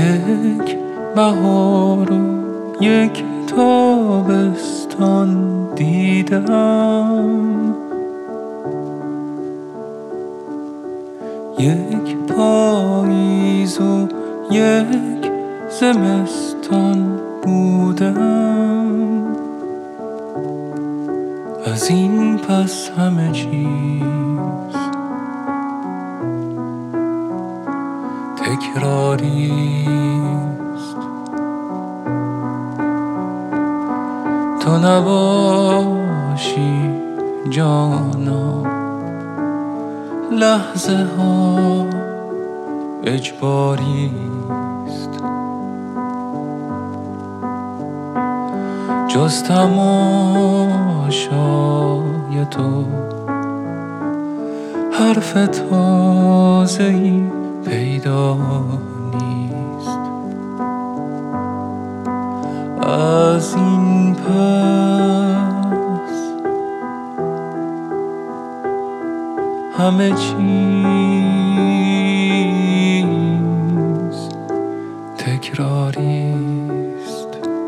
یک بهار و یک تابستان دیدم، یک پاییز و یک زمستان بودم. از این پس همه چیز تکراریست. تو نباشی جانا لحظه ها اجباریست. جز تماشای تو حرف تازه‌ای پیدا نیست. از این پس همه چیز تکراریست.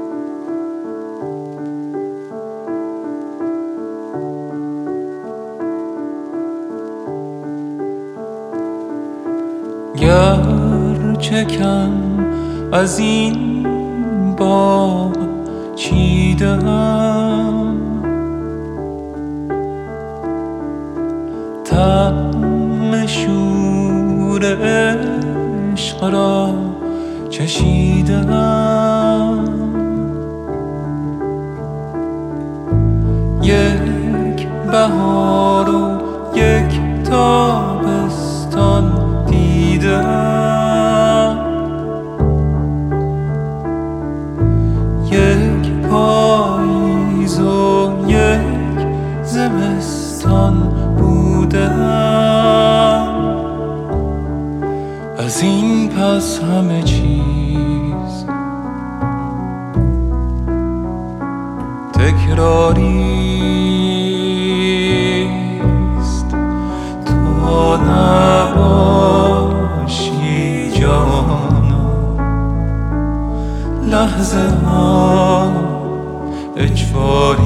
گرچه کم از این باغ چیدم، طعم شور عشق را چشیدم. یک بهار و یک تابستان دیدم، یک پاییز و یک زمستان بودم. از این پس همه چیز تکراریست. تو نباشی جانا لحظه ها اجباری